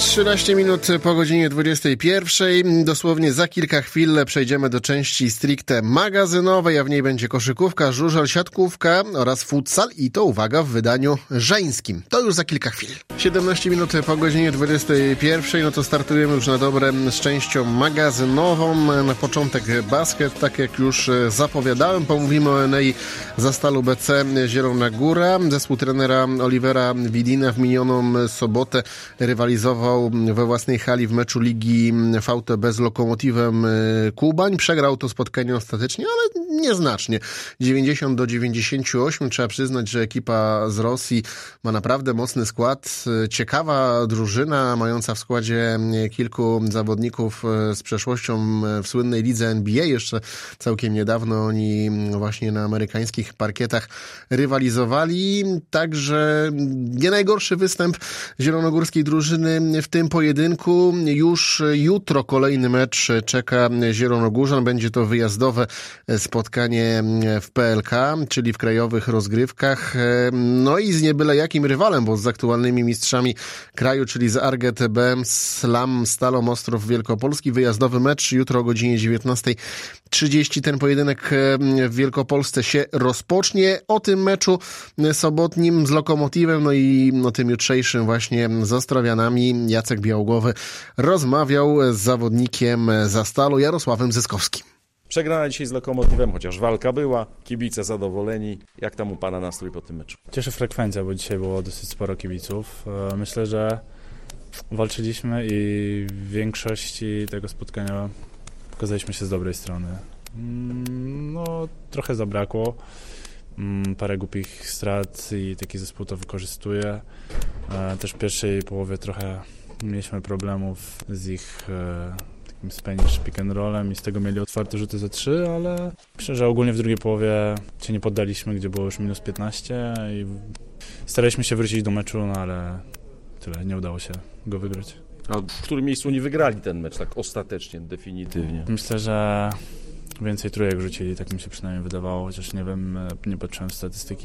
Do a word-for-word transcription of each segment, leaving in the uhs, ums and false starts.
trzynaście minut po godzinie dwudziestej pierwszej. Dosłownie za kilka chwil przejdziemy do części stricte magazynowej, a w niej będzie koszykówka, żużel, siatkówka oraz futsal i to, uwaga, w wydaniu żeńskim. To już za kilka chwil. siedemnaście minut po godzinie dwudziestej pierwszej, no to startujemy już na dobre z częścią magazynową. Na początek basket, tak jak już zapowiadałem, pomówimy o Enei Zastalu B C Zielona Góra. Zespół trenera Olivera Widina w minioną sobotę rywalizował we własnej hali w meczu Ligi V T B z Lokomotywem Kubań. Przegrał to spotkanie ostatecznie, ale nieznacznie. dziewięćdziesiąt do dziewięćdziesięciu ośmiu. Trzeba przyznać, że ekipa z Rosji ma naprawdę mocny skład. Ciekawa drużyna, mająca w składzie kilku zawodników z przeszłością w słynnej lidze N B A. Jeszcze całkiem niedawno oni właśnie na amerykańskich parkietach rywalizowali. Także nie najgorszy występ zielonogórskiej drużyny w tym pojedynku. Już jutro kolejny mecz czeka Zielonogórzan. Będzie to wyjazdowe spotkanie w P L K, czyli w krajowych rozgrywkach. No i z niebyle jakim rywalem, bo z aktualnymi mistrzami kraju, czyli z A R G T B Slam Stalą Ostrów Wielkopolski. Wyjazdowy mecz jutro o godzinie dziewiętnastej trzydzieści. Ten pojedynek w Wielkopolsce się rozpocznie. O tym meczu sobotnim z Lokomotywem, no i o tym jutrzejszym właśnie z Ostrowianami Jacek Białogłowy rozmawiał z zawodnikiem Zastalu Jarosławem Zyskowskim. Przegrana dzisiaj z Lokomotywem, chociaż walka była, kibice zadowoleni. Jak tam u Pana nastrój po tym meczu? Cieszy frekwencja, bo dzisiaj było dosyć sporo kibiców. Myślę, że walczyliśmy i w większości tego spotkania pokazaliśmy się z dobrej strony. No, trochę zabrakło. Parę głupich strat i taki zespół to wykorzystuje. Też w pierwszej połowie trochę mieliśmy problemów z ich takim Spanish pick and rollem i z tego mieli otwarte rzuty za trzy, ale myślę, że ogólnie w drugiej połowie się nie poddaliśmy, gdzie było już minus piętnaście i staraliśmy się wrócić do meczu, no ale tyle, nie udało się go wygrać. A w którym miejscu nie wygrali ten mecz tak ostatecznie, definitywnie? Myślę, że więcej trójek rzucili, tak mi się przynajmniej wydawało, chociaż nie wiem, nie patrzyłem w statystyki.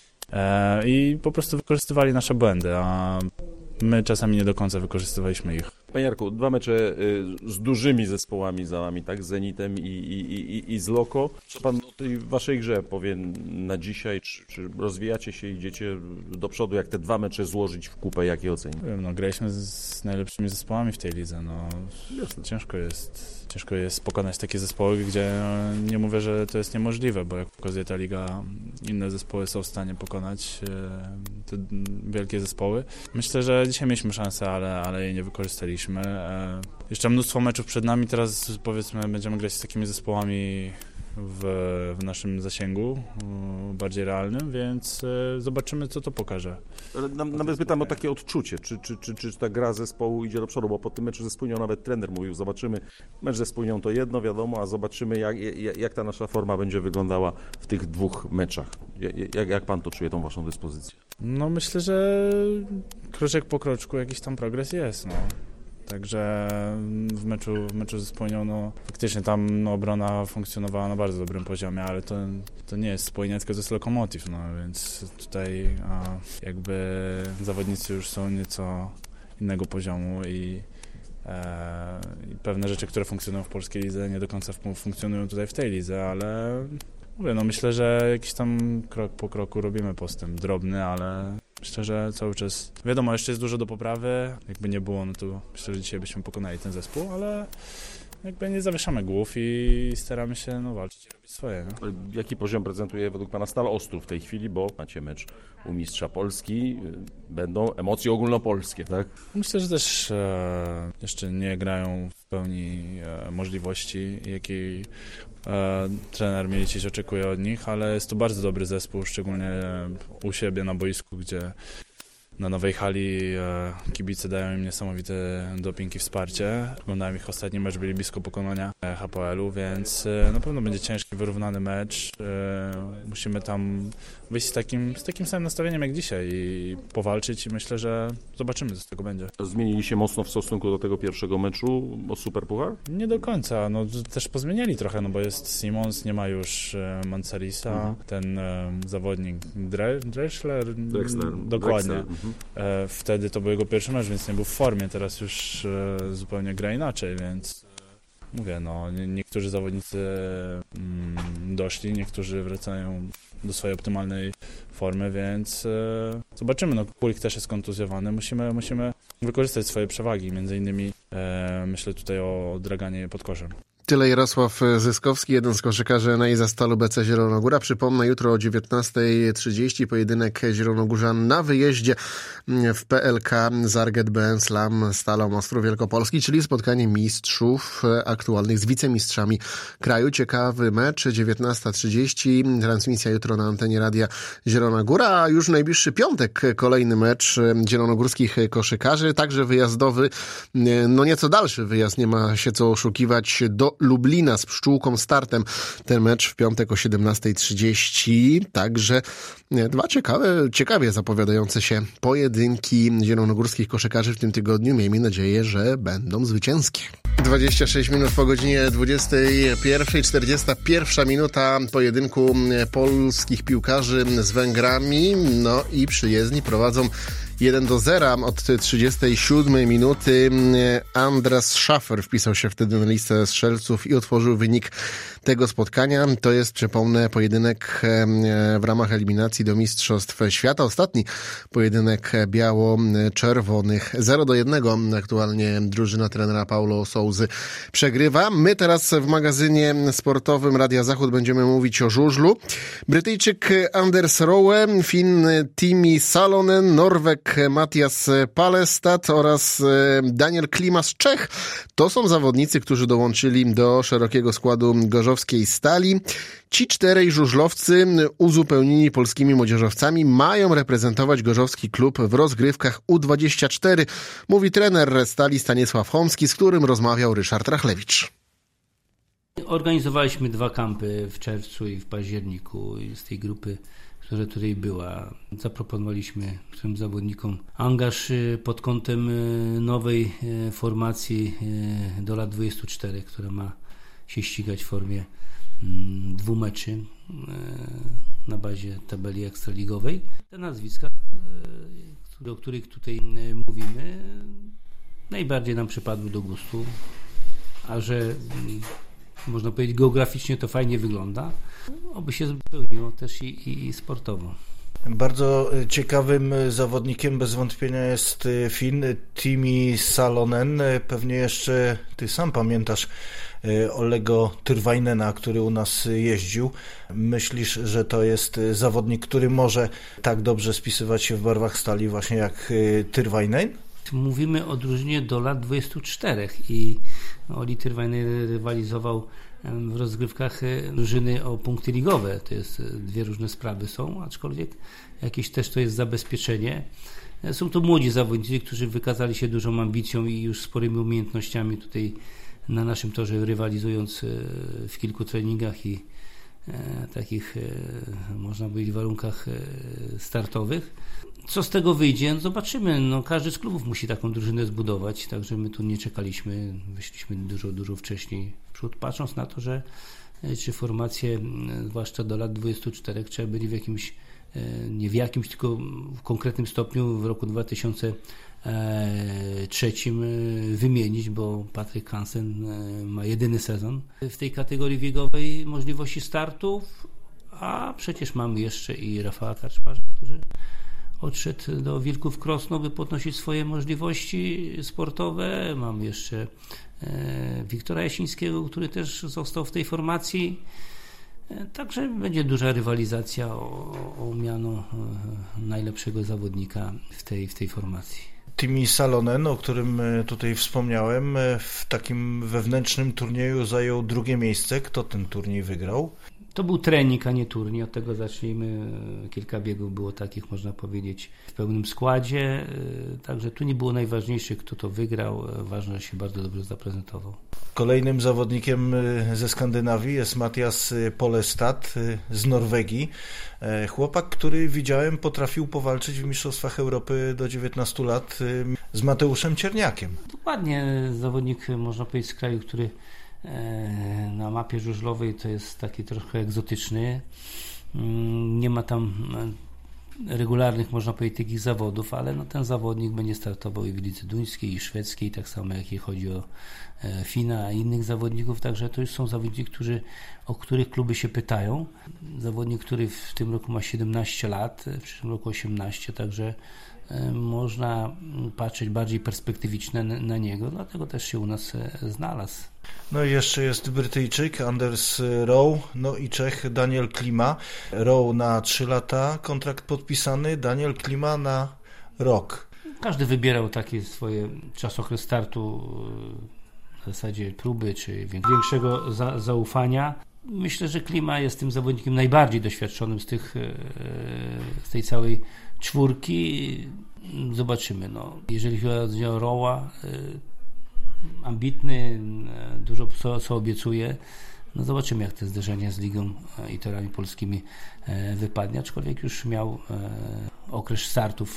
E, I po prostu wykorzystywali nasze błędy, a my czasami nie do końca wykorzystywaliśmy ich. Panie Jarku, dwa mecze z dużymi zespołami za nami, tak? Z Zenitem i, i, i, i z Loko. Co Pan o tej Waszej grze powie na dzisiaj? Czy, czy rozwijacie się, idziecie do przodu? Jak te dwa mecze złożyć w kupę? Jak je ocenić? No, graliśmy z najlepszymi zespołami w tej lidze. No, ciężko jest, ciężko jest pokonać takie zespoły, gdzie no, nie mówię, że to jest niemożliwe, bo jak pokazuje ta liga, inne zespoły są w stanie pokonać e, te wielkie zespoły. Myślę, że dzisiaj mieliśmy szansę, ale, ale jej nie wykorzystaliśmy. Jeszcze mnóstwo meczów przed nami, teraz powiedzmy będziemy grać z takimi zespołami w, w naszym zasięgu, bardziej realnym, więc zobaczymy, co to pokaże. Nawet pytam o takie odczucie, czy, czy, czy, czy ta gra zespołu idzie do przodu, bo po tym meczu ze Spójnią nawet trener mówił, zobaczymy, mecz ze Spójnią to jedno, wiadomo, a zobaczymy jak, jak, jak ta nasza forma będzie wyglądała w tych dwóch meczach. Jak, jak Pan to czuje, tą Waszą dyspozycję? No myślę, że kroczek po kroczku jakiś tam progres jest, no. Także w meczu, w meczu ze Spójnią, no faktycznie tam no, obrona funkcjonowała na bardzo dobrym poziomie, ale to, to nie jest Spójnia, tylko to jest Lokomotiv, no więc tutaj a, jakby zawodnicy już są nieco innego poziomu i, e, i pewne rzeczy, które funkcjonują w polskiej lidze, nie do końca funkcjonują tutaj w tej lidze, ale mówię, no myślę, że jakiś tam krok po kroku robimy postęp, drobny, ale myślę, że cały czas, wiadomo, jeszcze jest dużo do poprawy, jakby nie było, no to myślę, że dzisiaj byśmy pokonali ten zespół, ale jakby nie zawieszamy głów i staramy się no, walczyć i robić swoje. No. Jaki poziom prezentuje według Pana Stal Ostrów w tej chwili, bo macie mecz u mistrza Polski, będą emocje ogólnopolskie, tak? Myślę, że też e, jeszcze nie grają w pełni e, możliwości, jakiej e, trener Milicic oczekuje od nich, ale jest to bardzo dobry zespół, szczególnie u siebie na boisku, gdzie na nowej hali e, kibice dają im niesamowite doping i wsparcie. Oglądałem ich ostatni mecz, byli blisko pokonania H P L u, więc e, na pewno będzie ciężki, wyrównany mecz. E, musimy tam wyjść z takim, z takim samym nastawieniem jak dzisiaj i powalczyć i myślę, że zobaczymy, co z tego będzie. Zmienili się mocno w stosunku do tego pierwszego meczu o Superpuchar? Nie do końca, no też pozmieniali trochę, no bo jest Simons, nie ma już e, Mancerisa, mhm. ten e, zawodnik Dre, Drexler, Drexler, dokładnie. Drexler, mhm. e, wtedy to był jego pierwszy mecz, więc nie był w formie, teraz już e, zupełnie gra inaczej, więc e, mówię, no nie, niektórzy zawodnicy mm, doszli, niektórzy wracają do swojej optymalnej formy, więc e, zobaczymy. No, Kulik też jest kontuzjowany. Musimy, musimy wykorzystać swoje przewagi, między innymi e, myślę tutaj o draganie pod koszem. Tyle Jarosław Zyskowski, jeden z koszykarzy N A I za Stalu B C Zielonogóra. Przypomnę, jutro o dziewiętnasta trzydzieści pojedynek Zielonogórzan na wyjeździe w P L K Zarget B N Slam Stalą Ostrów Wielkopolski, czyli spotkanie mistrzów aktualnych z wicemistrzami kraju. Ciekawy mecz, dziewiętnasta trzydzieści, transmisja jutro na antenie Radia Zielona Góra, a już najbliższy piątek kolejny mecz zielonogórskich koszykarzy, także wyjazdowy, no nieco dalszy wyjazd, nie ma się co oszukiwać, do Lublina z Pszczółką Startem. Ten mecz w piątek o siedemnasta trzydzieści. Także dwa ciekawe, ciekawie zapowiadające się pojedynki zielonogórskich koszykarzy w tym tygodniu. Miejmy nadzieję, że będą zwycięskie. dwadzieścia sześć minut po godzinie dwudziestej pierwszej, czterdziesta pierwsza minuta pojedynku polskich piłkarzy z Węgrami. No i przyjezdni prowadzą jeden do zera od trzydziestej siódmej minuty. Andras Schaffer wpisał się wtedy na listę strzelców i otworzył wynik tego spotkania. To jest, przypomnę, pojedynek w ramach eliminacji do Mistrzostw Świata. Ostatni pojedynek biało-czerwonych. zero do jednego aktualnie drużyna trenera Paulo Souzy przegrywa. My teraz w magazynie sportowym Radia Zachód będziemy mówić o żużlu. Brytyjczyk Anders Rowe, Fin Timi Salonen, Norweg Matias Palestad oraz Daniel Klima z Czech. To są zawodnicy, którzy dołączyli do szerokiego składu gorzowskiej Stali. Ci czterej żużlowcy uzupełnieni polskimi młodzieżowcami mają reprezentować gorzowski klub w rozgrywkach U dwadzieścia cztery, mówi trener Stali Stanisław Chomski, z którym rozmawiał Ryszard Rachlewicz. Organizowaliśmy dwa kampy w czerwcu i w październiku z tej grupy, która tutaj była. Zaproponowaliśmy tym zawodnikom angaż pod kątem nowej formacji do lat dwudziestu czterech, która ma się ścigać w formie dwóch meczy na bazie tabeli ekstraligowej. Te nazwiska, o których tutaj mówimy, najbardziej nam przypadły do gustu, a że można powiedzieć geograficznie to fajnie wygląda, oby się spełniło też i, i sportowo. Bardzo ciekawym zawodnikiem bez wątpienia jest Fin Timi Salonen. Pewnie jeszcze ty sam pamiętasz Olego Tyrwajnena, który u nas jeździł. Myślisz, że to jest zawodnik, który może tak dobrze spisywać się w barwach Stali właśnie jak Tyrwajnen? Mówimy o drużynie do lat dwudziestu czterech i Oli Tyrwajnen rywalizował w rozgrywkach drużyny o punkty ligowe. To jest dwie różne sprawy są, aczkolwiek jakieś też to jest zabezpieczenie. Są to młodzi zawodnicy, którzy wykazali się dużą ambicją i już sporymi umiejętnościami tutaj na naszym torze, rywalizując w kilku treningach i takich, można powiedzieć, warunkach startowych. Co z tego wyjdzie? No zobaczymy. No, każdy z klubów musi taką drużynę zbudować, także my tu nie czekaliśmy, wyszliśmy dużo, dużo wcześniej w przód, patrząc na to, że czy formacje, zwłaszcza do lat dwudziestu czterech, trzeba byli w jakimś, nie w jakimś, tylko w konkretnym stopniu w roku dwa tysiące trzecim wymienić, bo Patryk Hansen ma jedyny sezon w tej kategorii wiekowej możliwości startów, a przecież mamy jeszcze i Rafała Kaczmarza, który odszedł do Wilków Krosno, by podnosić swoje możliwości sportowe. Mamy jeszcze e, Wiktora Jasińskiego, który też został w tej formacji. E, także będzie duża rywalizacja o, o miano e, najlepszego zawodnika w tej, w tej formacji. Timi Salonen, o którym tutaj wspomniałem, w takim wewnętrznym turnieju zajął drugie miejsce. Kto ten turniej wygrał? To był trening, a nie turniej. Od tego zacznijmy. Kilka biegów było takich, można powiedzieć, w pełnym składzie. Także tu nie było najważniejsze, kto to wygrał. Ważne, że się bardzo dobrze zaprezentował. Kolejnym zawodnikiem ze Skandynawii jest Mattias Polestad z Norwegii. Chłopak, który widziałem, potrafił powalczyć w Mistrzostwach Europy do dziewiętnastu lat z Mateuszem Cierniakiem. Dokładnie, zawodnik, można powiedzieć, z kraju, który na mapie żużlowej to jest taki trochę egzotyczny. Nie ma tam regularnych, można powiedzieć, takich zawodów, ale no, ten zawodnik będzie startował i w lidze duńskiej, i szwedzkiej, tak samo jak chodzi o Fina, a innych zawodników, także to już są zawodnicy, którzy, o których kluby się pytają. Zawodnik, który w tym roku ma siedemnaście lat, w przyszłym roku osiemnaście, także można patrzeć bardziej perspektywicznie na, na niego, dlatego też się u nas znalazł. No i jeszcze jest Brytyjczyk Anders Rowe, no i Czech Daniel Klima. Rowe na trzy lata, kontrakt podpisany, Daniel Klima na rok. Każdy wybierał taki swoje czasokres startu, w zasadzie próby, czy większego za, zaufania. Myślę, że Klima jest tym zawodnikiem najbardziej doświadczonym z tych, z tej całej czwórki. Zobaczymy. No. Jeżeli chodzi o Rowa, ambitny, dużo co, co obiecuje. No zobaczymy, jak to zderzenie z ligą i torami polskimi wypadnie, aczkolwiek już miał okres startów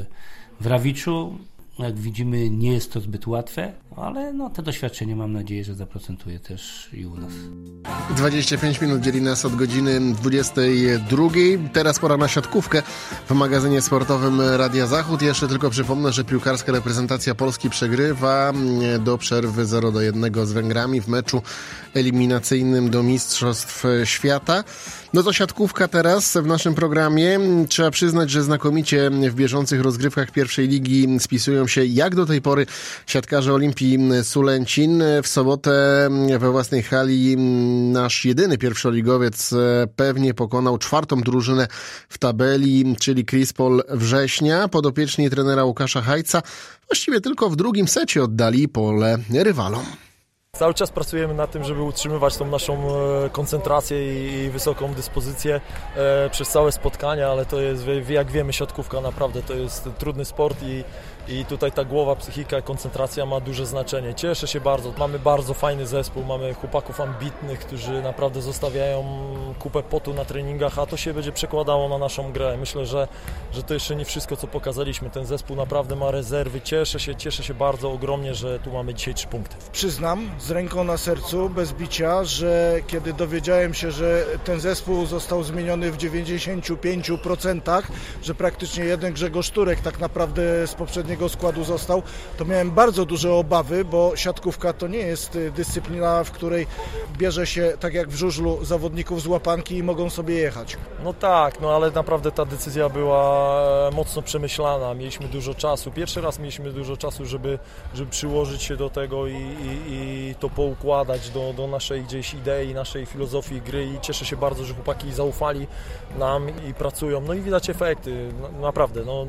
w Rawiczu. Jak widzimy, nie jest to zbyt łatwe, ale no, te doświadczenie mam nadzieję, że zaprocentuje też i u nas. dwadzieścia pięć minut dzieli nas od godziny dwudziestej drugiej. Teraz pora na siatkówkę w magazynie sportowym Radia Zachód. Jeszcze tylko przypomnę, że piłkarska reprezentacja Polski przegrywa do przerwy zero do jednego z Węgrami w meczu eliminacyjnym do Mistrzostw Świata. No to siatkówka teraz w naszym programie. Trzeba przyznać, że znakomicie w bieżących rozgrywkach pierwszej ligi spisują się jak do tej pory siatkarze Olimpii Sulęcin. W sobotę we własnej hali nasz jedyny pierwszoligowiec pewnie pokonał czwartą drużynę w tabeli, czyli Krispol Września. Podopieczni trenera Łukasza Hajca właściwie tylko w drugim secie oddali pole rywalom. Cały czas pracujemy nad tym, żeby utrzymywać tą naszą koncentrację i wysoką dyspozycję przez całe spotkania, ale to jest, jak wiemy, siatkówka naprawdę to jest trudny sport i, i tutaj ta głowa, psychika, koncentracja ma duże znaczenie. Cieszę się bardzo. Mamy bardzo fajny zespół, mamy chłopaków ambitnych, którzy naprawdę zostawiają kupę potu na treningach, a to się będzie przekładało na naszą grę. Myślę, że, że to jeszcze nie wszystko, co pokazaliśmy. Ten zespół naprawdę ma rezerwy. Cieszę się, cieszę się bardzo ogromnie, że tu mamy dzisiaj trzy punkty. Przyznam z ręką na sercu, bez bicia, że kiedy dowiedziałem się, że ten zespół został zmieniony w dziewięćdziesięciu pięciu procentach, że praktycznie jeden Grzegorz Turek tak naprawdę z poprzedniego składu został, to miałem bardzo duże obawy, bo siatkówka to nie jest dyscyplina, w której bierze się, tak jak w żużlu, zawodników z łapanki i mogą sobie jechać. No tak, no ale naprawdę ta decyzja była mocno przemyślana. Mieliśmy dużo czasu. Pierwszy raz mieliśmy dużo czasu, żeby, żeby przyłożyć się do tego i, i, i to poukładać do, do naszej gdzieś idei, naszej filozofii gry i cieszę się bardzo, że chłopaki zaufali nam i pracują. No i widać efekty. No, naprawdę, no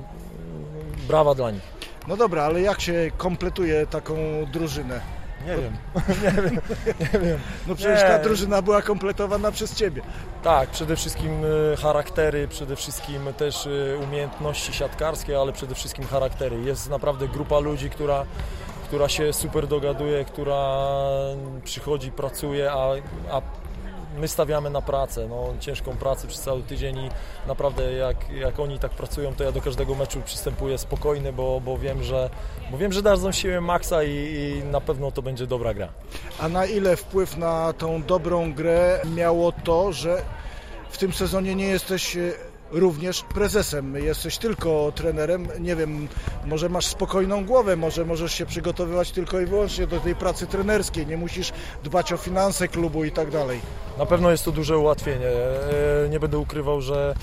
brawa dla nich. No dobra, ale jak się kompletuje taką drużynę? Nie wiem, nie wiem, nie wiem. No przecież nie. ta drużyna była kompletowana przez Ciebie. Tak, przede wszystkim charaktery, przede wszystkim też umiejętności siatkarskie, ale przede wszystkim charaktery. Jest naprawdę grupa ludzi, która, która się super dogaduje, która przychodzi, pracuje, a, a my stawiamy na pracę, no, ciężką pracę przez cały tydzień i naprawdę jak, jak oni tak pracują, to ja do każdego meczu przystępuję spokojny, bo, bo wiem, że, bo wiem, że dadzą siłę maksa i, i na pewno to będzie dobra gra. A na ile wpływ na tą dobrą grę miało to, że w tym sezonie nie jesteś również prezesem, jesteś tylko trenerem, nie wiem, może masz spokojną głowę, może możesz się przygotowywać tylko i wyłącznie do tej pracy trenerskiej, nie musisz dbać o finanse klubu i tak dalej. Na pewno jest to duże ułatwienie, nie będę ukrywał, że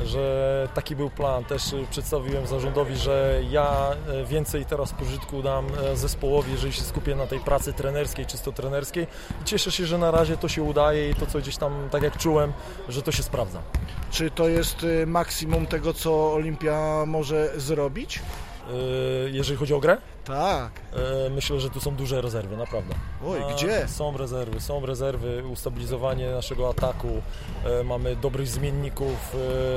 że taki był plan. Też przedstawiłem zarządowi, że ja więcej teraz pożytku dam zespołowi, jeżeli się skupię na tej pracy trenerskiej, czysto trenerskiej. I cieszę się, że na razie to się udaje i to, co gdzieś tam, tak jak czułem, że to się sprawdza. Czy to jest maksimum tego, co Olimpia może zrobić? Jeżeli chodzi o grę? Tak. Myślę, że tu są duże rezerwy, naprawdę. Oj, gdzie? Są rezerwy, są rezerwy, ustabilizowanie naszego ataku, mamy dobrych zmienników,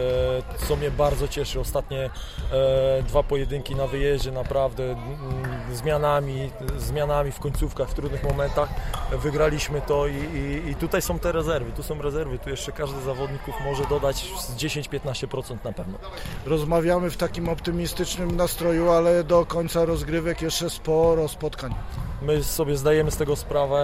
co mnie bardzo cieszy. Ostatnie dwa pojedynki na wyjeździe, naprawdę zmianami, zmianami w końcówkach, w trudnych momentach wygraliśmy to i, i, i tutaj są te rezerwy, tu są rezerwy, tu jeszcze każdy z zawodników może dodać z dziesięć do piętnastu procent na pewno. Rozmawiamy w takim optymistycznym nastroju, ale do końca rozgrywek jeszcze sporo spotkań. My sobie zdajemy z tego sprawę.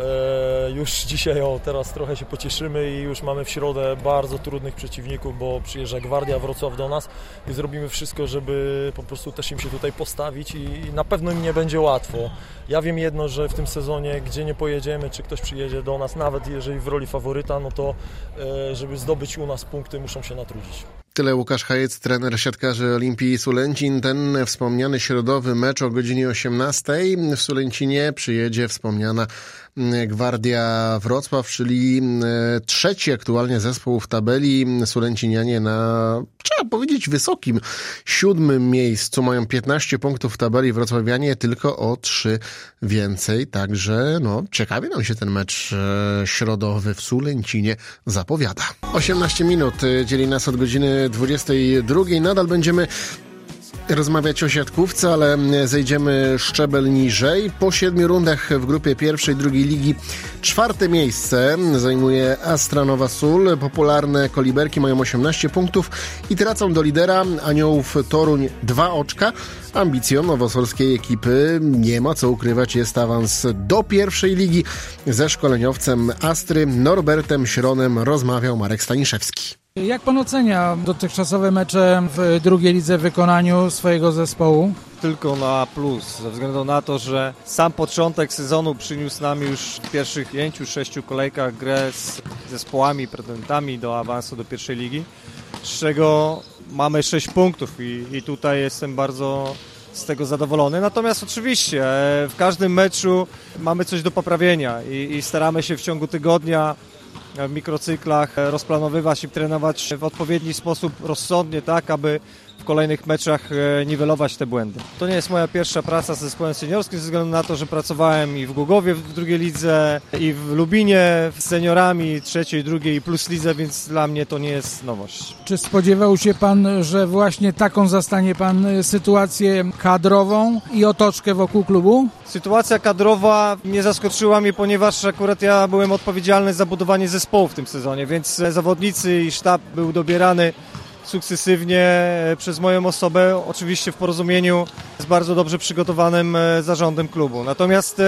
E, już dzisiaj, o, teraz trochę się pocieszymy i już mamy w środę bardzo trudnych przeciwników, bo przyjeżdża Gwardia Wrocław do nas i zrobimy wszystko, żeby po prostu też im się tutaj postawić i, i na pewno im nie będzie łatwo. Ja wiem jedno, że w tym sezonie, gdzie nie pojedziemy, czy ktoś przyjedzie do nas, nawet jeżeli w roli faworyta, no to e, żeby zdobyć u nas punkty, muszą się natrudzić. Tyle Łukasz Chajec, trener siatkarzy Olimpii Sulęcin. Ten wspomniany środowy mecz o godzinie osiemnastej w Sulęcinie przyjedzie wspomniana Gwardia Wrocław, czyli trzeci aktualnie zespół w tabeli. Sulęcinianie na, trzeba powiedzieć, wysokim siódmym miejscu. Mają piętnaście punktów w tabeli, wrocławianie tylko o trzy więcej. Także no, ciekawie nam się ten mecz środowy w Sulęcinie zapowiada. osiemnaście minut dzieli nas od godziny dwudziestej drugiej. Nadal będziemy rozmawiać o siatkówce, ale zejdziemy szczebel niżej. Po siedmiu rundach w grupie pierwszej, drugiej ligi czwarte miejsce zajmuje Astra Nowa Sól. Popularne Koliberki mają osiemnaście punktów i tracą do lidera Aniołów Toruń dwa oczka. Ambicją nowosolskiej ekipy, nie ma co ukrywać, jest awans do pierwszej ligi. Ze szkoleniowcem Astry Norbertem Śronem rozmawiał Marek Staniszewski. Jak pan ocenia dotychczasowe mecze w drugiej lidze w wykonaniu swojego zespołu? Tylko na plus, ze względu na to, że sam początek sezonu przyniósł nam już w pierwszych pięciu, sześciu kolejkach grę z zespołami, pretendentami do awansu do pierwszej ligi, z czego mamy sześć punktów i, i tutaj jestem bardzo z tego zadowolony. Natomiast oczywiście w każdym meczu mamy coś do poprawienia i, i staramy się w ciągu tygodnia w mikrocyklach rozplanowywać i trenować w odpowiedni sposób, rozsądnie, tak, aby w kolejnych meczach niwelować te błędy. To nie jest moja pierwsza praca z zespołem seniorskim, ze względu na to, że pracowałem i w Głogowie w drugiej lidze, i w Lubinie z seniorami trzeciej, drugiej i plus lidze, więc dla mnie to nie jest nowość. Czy spodziewał się pan, że właśnie taką zastanie pan sytuację kadrową i otoczkę wokół klubu? Sytuacja kadrowa nie zaskoczyła mnie, ponieważ akurat ja byłem odpowiedzialny za budowanie zespołu w tym sezonie, więc zawodnicy i sztab był dobierany sukcesywnie przez moją osobę, oczywiście w porozumieniu z bardzo dobrze przygotowanym zarządem klubu. Natomiast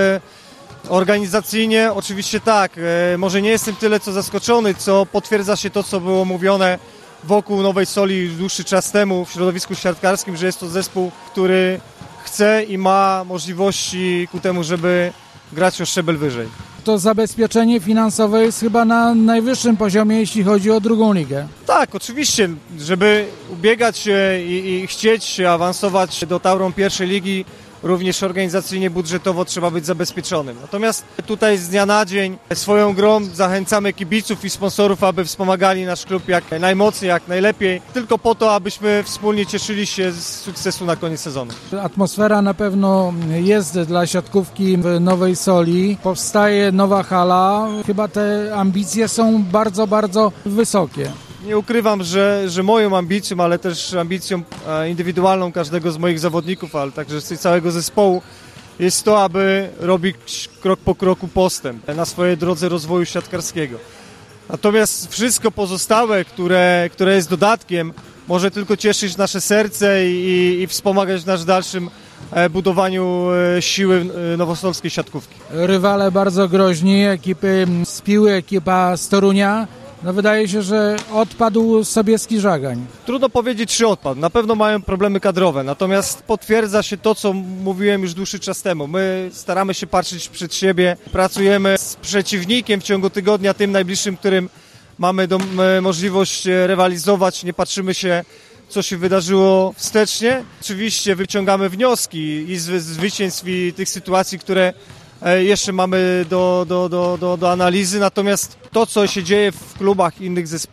organizacyjnie oczywiście tak, może nie jestem tyle co zaskoczony, co potwierdza się to, co było mówione wokół Nowej Soli dłuższy czas temu w środowisku siatkarskim, że jest to zespół, który chce i ma możliwości ku temu, żeby grać o szczebel wyżej. To zabezpieczenie finansowe jest chyba na najwyższym poziomie, jeśli chodzi o drugą ligę. Tak, oczywiście, żeby ubiegać się i, i chcieć awansować do Tauron pierwszej ligi, również organizacyjnie, budżetowo trzeba być zabezpieczonym. Natomiast tutaj z dnia na dzień swoją grą zachęcamy kibiców i sponsorów, aby wspomagali nasz klub jak najmocniej, jak najlepiej, tylko po to, abyśmy wspólnie cieszyli się z sukcesu na koniec sezonu. Atmosfera na pewno jest dla siatkówki w Nowej Soli. Powstaje nowa hala. Chyba te ambicje są bardzo, bardzo wysokie. Nie ukrywam, że, że moją ambicją, ale też ambicją indywidualną każdego z moich zawodników, ale także z całego zespołu jest to, aby robić krok po kroku postęp na swojej drodze rozwoju siatkarskiego. Natomiast wszystko pozostałe, które, które jest dodatkiem, może tylko cieszyć nasze serce i, i wspomagać w naszym dalszym budowaniu siły nowosolskiej siatkówki. Rywale bardzo groźni, ekipy z Piły, ekipa z Torunia. No wydaje się, że odpadł Sobieski Żagań. Trudno powiedzieć, czy odpadł. Na pewno mają problemy kadrowe, natomiast potwierdza się to, co mówiłem już dłuższy czas temu. My staramy się patrzeć przed siebie, pracujemy z przeciwnikiem w ciągu tygodnia, tym najbliższym, którym mamy do, możliwość rywalizować. Nie patrzymy się, co się wydarzyło wstecznie. Oczywiście wyciągamy wnioski i z zwycięstw i tych sytuacji, które jeszcze mamy do, do, do, do, do analizy, natomiast to, co się dzieje w klubach innych zespołów,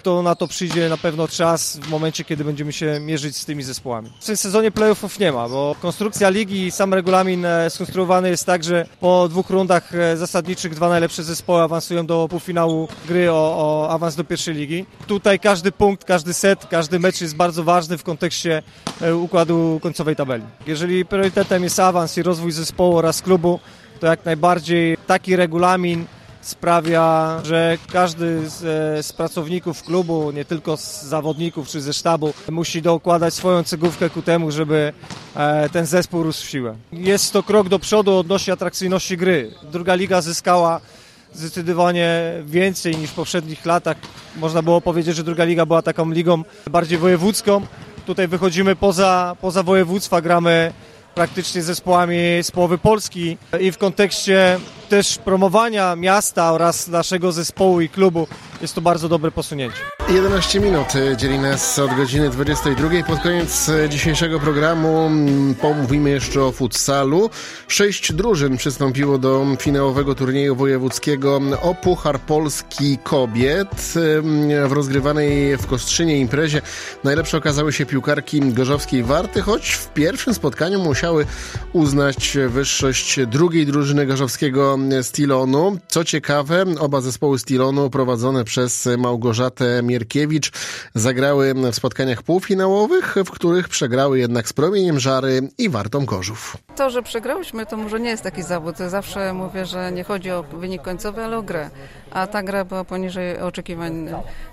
to na to przyjdzie na pewno czas w momencie, kiedy będziemy się mierzyć z tymi zespołami. W tym sezonie playoffów nie ma, bo konstrukcja ligi i sam regulamin skonstruowany jest tak, że po dwóch rundach zasadniczych dwa najlepsze zespoły awansują do półfinału gry o, o awans do pierwszej ligi. Tutaj każdy punkt, każdy set, każdy mecz jest bardzo ważny w kontekście układu końcowej tabeli. Jeżeli priorytetem jest awans i rozwój zespołu oraz klubu, to jak najbardziej taki regulamin sprawia, że każdy z, z pracowników klubu, nie tylko z zawodników czy ze sztabu, musi dokładać swoją cegówkę ku temu, żeby e, ten zespół rósł w siłę. Jest to krok do przodu odnośnie atrakcyjności gry. Druga liga zyskała zdecydowanie więcej niż w poprzednich latach. Można było powiedzieć, że druga liga była taką ligą bardziej wojewódzką. Tutaj wychodzimy poza, poza województwa, gramy praktycznie zespołami z połowy Polski i w kontekście też promowania miasta oraz naszego zespołu i klubu jest to bardzo dobre posunięcie. jedenaście minut dzieli nas od godziny dwudziestej drugiej. Pod koniec dzisiejszego programu pomówimy jeszcze o futsalu. Sześć drużyn przystąpiło do finałowego turnieju wojewódzkiego o Puchar Polski Kobiet. W rozgrywanej w Kostrzynie imprezie najlepsze okazały się piłkarki gorzowskiej Warty, choć w pierwszym spotkaniu musiały uznać wyższość drugiej drużyny gorzowskiego Stilonu. Co ciekawe, oba zespoły Stilonu prowadzone przez Małgorzatę Mierkiewicz zagrały w spotkaniach półfinałowych, w których przegrały jednak z Promieniem Żary i Wartą Gorzów. To, że przegrałyśmy, to może nie jest taki zawód. Zawsze mówię, że nie chodzi o wynik końcowy, ale o grę. A ta gra była poniżej oczekiwań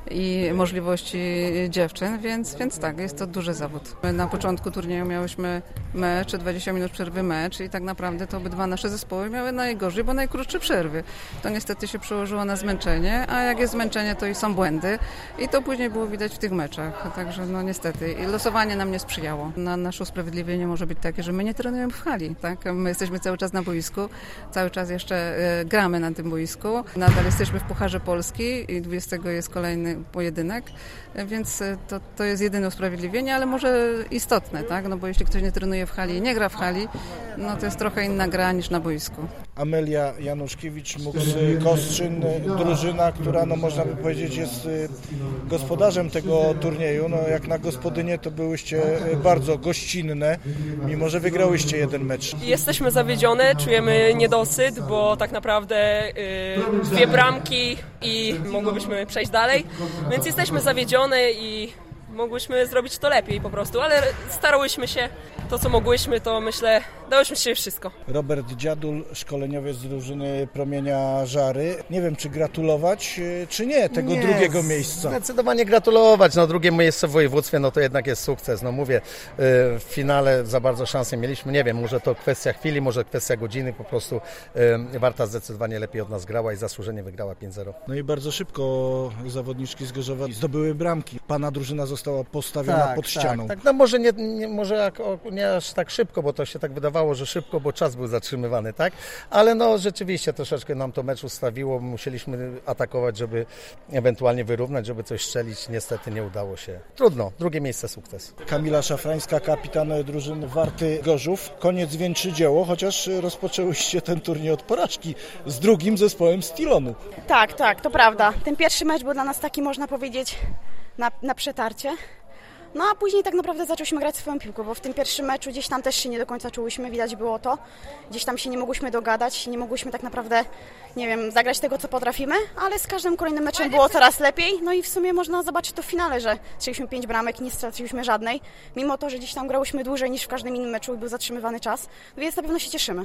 i możliwości dziewczyn, więc, więc tak, jest to duży zawód. Na początku turnieju miałyśmy mecz, dwadzieścia minut przerwy mecz i tak naprawdę to obydwa nasze zespoły miały najgorzej, bo najkrótsze przerwy. To niestety się przełożyło na zmęczenie, a jak jest zmęczenie, to i są błędy i to później było widać w tych meczach. Także no niestety i losowanie nam nie sprzyjało. Na nasze usprawiedliwienie może być takie, że my nie trenujemy w hali, tak? My jesteśmy cały czas na boisku, cały czas jeszcze y, gramy na tym boisku. Nadal jesteśmy w Pucharze Polski i dwudziestego jest kolejny pojedynek, więc to, to jest jedyne usprawiedliwienie, ale może istotne, tak? No bo jeśli ktoś nie trenuje w hali i nie gra w hali, no to jest trochę inna gra niż na boisku. Amelia Januszkiewicz, Muks Kostrzyn, drużyna, która no można by powiedzieć jest gospodarzem tego turnieju. No jak na gospodynie to byłyście bardzo gościnne, mimo że wygrałyście jeden mecz. Jesteśmy zawiedzione, czujemy niedosyt, bo tak naprawdę yy, dwie bramki i mogłybyśmy przejść dalej, więc jesteśmy zawiedzione i mogłyśmy zrobić to lepiej po prostu, ale starałyśmy się, to co mogłyśmy, to myślę, dałyśmy się wszystko. Robert Dziadul, szkoleniowiec z drużyny Promienia Żary. Nie wiem, czy gratulować, czy nie tego nie, drugiego miejsca. Zdecydowanie gratulować. No drugie miejsce w województwie, no to jednak jest sukces. No mówię, w finale za bardzo szansę mieliśmy. Nie wiem, może to kwestia chwili, może kwestia godziny. Po prostu Warta zdecydowanie lepiej od nas grała i zasłużenie wygrała pięć zero. No i bardzo szybko zawodniczki z Gorzowa zdobyły bramki. Pana drużyna została postawiona tak, pod ścianą. Tak, tak. No może nie, nie, może nie aż tak szybko, bo to się tak wydawało, że szybko, bo czas był zatrzymywany, tak? Ale no rzeczywiście troszeczkę nam to mecz ustawiło, musieliśmy atakować, żeby ewentualnie wyrównać, żeby coś strzelić. Niestety nie udało się. Trudno, drugie miejsce sukces. Kamila Szafrańska, kapitan drużyny Warty Gorzów. Koniec wieńczy dzieło, chociaż rozpoczęłyście ten turniej od porażki z drugim zespołem Stilonu. Tak, tak, to prawda. Ten pierwszy mecz był dla nas taki, można powiedzieć, na, na przetarcie. No a później tak naprawdę zaczęliśmy grać swoją piłką, bo w tym pierwszym meczu gdzieś tam też się nie do końca czułyśmy, widać było to. Gdzieś tam się nie mogłyśmy dogadać, nie mogłyśmy tak naprawdę, nie wiem, zagrać tego, co potrafimy, ale z każdym kolejnym meczem było coraz lepiej. No i w sumie można zobaczyć to w finale, że strzeliśmy pięć bramek, nie straciliśmy żadnej, mimo to, że gdzieś tam grałyśmy dłużej niż w każdym innym meczu i był zatrzymywany czas, więc na pewno się cieszymy.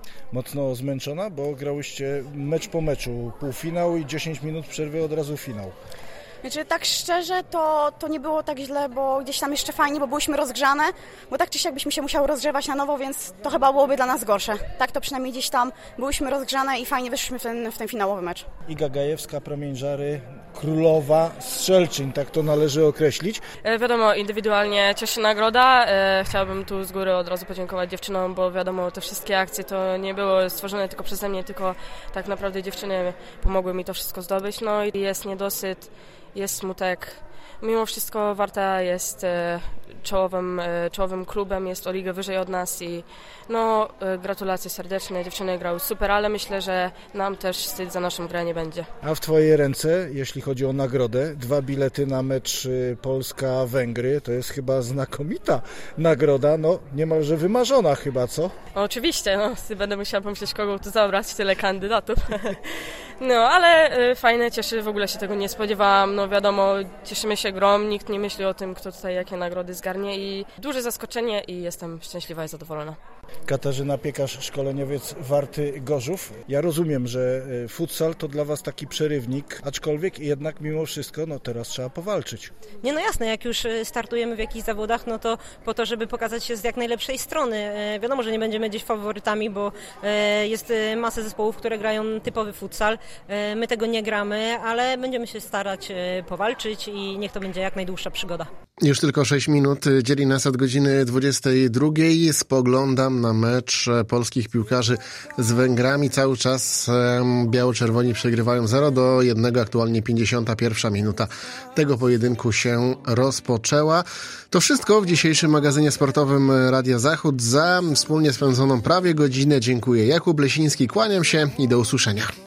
Mocno zmęczona, bo grałyście mecz po meczu, półfinał i dziesięć minut przerwy od razu finał. Znaczy, tak szczerze, to, to nie było tak źle, bo gdzieś tam jeszcze fajnie, bo byłyśmy rozgrzane, bo tak czy siak byśmy się musiały rozgrzewać na nowo, więc to chyba byłoby dla nas gorsze. Tak to przynajmniej gdzieś tam byłyśmy rozgrzane i fajnie wyszliśmy w ten, w ten finałowy mecz. Iga Gajewska, Promień Żary, królowa strzelczyń, tak to należy określić. E, wiadomo, indywidualnie cieszy się nagroda. E, chciałabym tu z góry od razu podziękować dziewczynom, bo wiadomo, te wszystkie akcje to nie było stworzone tylko przeze mnie, tylko tak naprawdę dziewczyny pomogły mi to wszystko zdobyć. No i jest niedosyt, jest smutek. Mimo wszystko Warta jest e, czołowym, czołowym klubem, jest o ligę wyżej od nas i no gratulacje serdeczne, dziewczyny grały super, ale myślę, że nam też wstyd za naszą grę nie będzie. A w Twojej ręce, jeśli chodzi o nagrodę, dwa bilety na mecz Polska-Węgry, to jest chyba znakomita nagroda, no niemalże wymarzona chyba, co? Oczywiście, no będę musiała pomyśleć, kogo tu zabrać, tyle kandydatów. No, ale fajne, cieszy, w ogóle się tego nie spodziewałam, no wiadomo, cieszymy się grom, nikt nie myśli o tym, kto tutaj jakie nagrody zgarnie i duże zaskoczenie i jestem szczęśliwa i zadowolona. Katarzyna Piekarz, szkoleniowiec Warty Gorzów. Ja rozumiem, że futsal to dla Was taki przerywnik, aczkolwiek jednak mimo wszystko, no teraz trzeba powalczyć. Nie, no jasne, jak już startujemy w jakichś zawodach, no to po to, żeby pokazać się z jak najlepszej strony. Wiadomo, że nie będziemy gdzieś faworytami, bo jest masę zespołów, które grają typowy futsal. My tego nie gramy, ale będziemy się starać powalczyć i niech to będzie jak najdłuższa przygoda. Już tylko sześć minut dzieli nas od godziny dwudziestej drugiej. Spoglądam na mecz polskich piłkarzy z Węgrami. Cały czas biało-czerwoni przegrywają zero do jednego. Aktualnie pięćdziesiąta pierwsza minuta tego pojedynku się rozpoczęła. To wszystko w dzisiejszym magazynie sportowym Radia Zachód. Za wspólnie spędzoną prawie godzinę dziękuję. Jakub Lesiński, kłaniam się i do usłyszenia.